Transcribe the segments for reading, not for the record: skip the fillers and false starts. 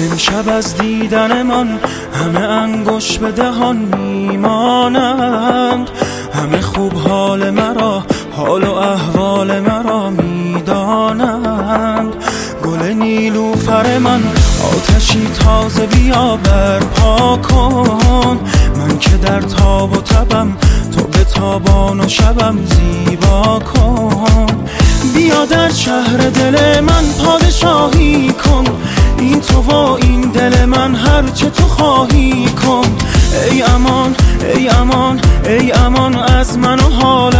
امشب از دیدن من همه انگشت به دهان میمانند، همه خوب حال مرا، حال و احوال مرا میدانند. گل نیلوفر من آتشی تازه بیا برپا کن، من که در تاب و تبم تو به تابان و شبم زیبا کن. بیا در شهر دل من پادشاهی کن، این تو و این دل من هرچه تو خواهی کن. ای امان ای امان ای امان از من و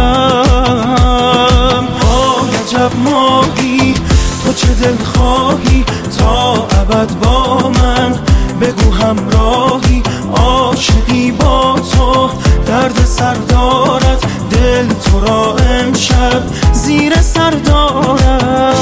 حالم. عجب ماهی تو چه دل خواهی تا ابد با من، بگو همراهی عاشقی با تو، درد سر دارد دل تو را امشب زیر سر دارد.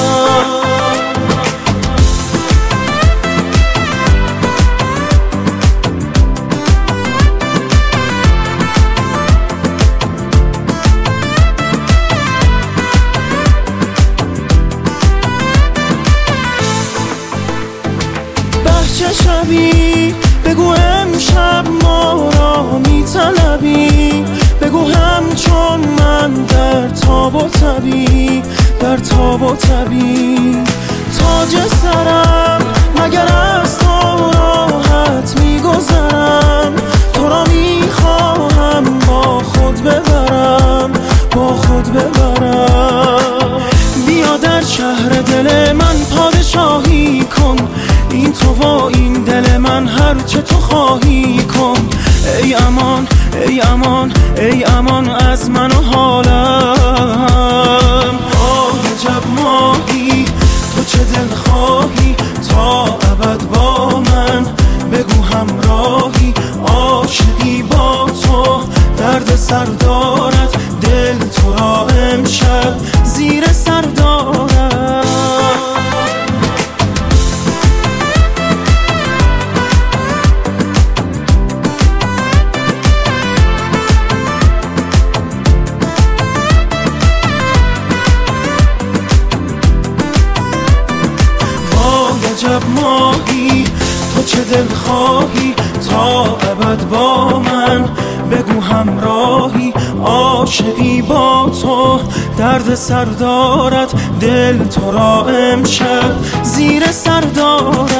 چه شبی بگو امشب ما را میطلبی، بگو همچون من در تاب و تبی، در تاب و تبی. تاج سرم مگر از تو راحت میگذرم، تو را میخواهم با خود ببرم، با خود ببرم. بیا در شهر دل من پادشاهی کن، این تو و این دل من هرچه تو خواهی کن. ای امان ای امان ای امان از من و حالم. عجب ماهی تو چه دل خواهی تا ابد با من، بگو همراهی عاشقی با تو، درد سر دارد دل تو را امشب زیر سر دارد. عجب ماهی تو چه دل خواهی تا ابد با من، بگو همراهی عاشقی با تو، درد سر دارد دل تو را امشب زیر سر دارد.